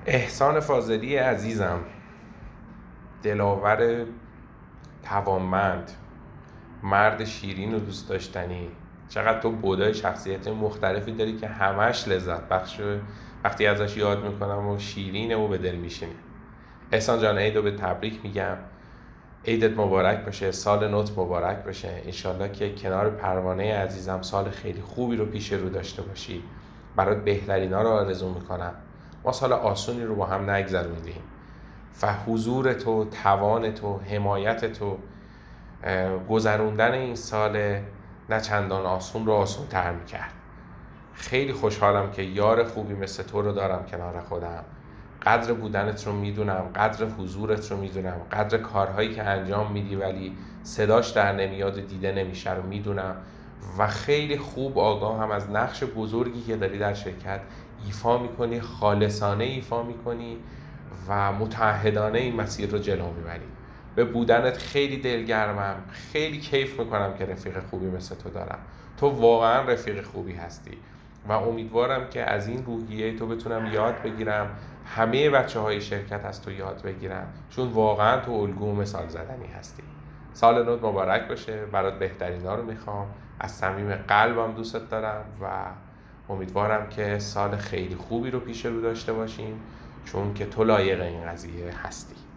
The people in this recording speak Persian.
احسان فاضلی عزیزم، دلاور توانمند، مرد شیرین و دوست داشتنی، چقدر تو بودای شخصیت مختلفی داری که همش لذت بخشه وقتی ازش یاد میکنم و شیرینه و به دل میشینه. احسان جان، عیدو به تبریک میگم. عیدت مبارک باشه، سال نوت مبارک باشه. انشالله که کنار پروانه عزیزم سال خیلی خوبی رو پیش رو داشته باشی. برات بهترینا رو آرزو میکنم. ما سال آسونی رو با هم نگذروندیم و حضور تو، توان تو، حمایت تو، گذروندن این سال نه چندان آسون رو آسون تر میکرد. خیلی خوشحالم که یار خوبی مثل تو رو دارم کنار خودم. قدر بودنت رو میدونم، قدر حضورت رو میدونم، قدر کارهایی که انجام میدی ولی صداش در نمیاد، دیده نمیشه رو میدونم و خیلی خوب آگاهم از نقش بزرگی که داری در شرکت ایفا میکنی، خالصانه ایفا میکنی و متعهدانه این مسیر رو جلو میبری. به بودنت خیلی دلگرمم، خیلی کیف میکنم که رفیق خوبی مثل تو دارم. تو واقعا رفیق خوبی هستی و امیدوارم که از این روحیه تو بتونم یاد بگیرم، همه بچه های شرکت از تو یاد بگیرم، چون واقعا تو الگو و مثال زدنی هستی. سال نوت مبارک باشه، برات بهترینا رو میخوام، از صمیم قلبم دوستت دارم و امیدوارم که سال خیلی خوبی رو پیش رو داشته باشیم، چون که تو لایق این قضیه هستی.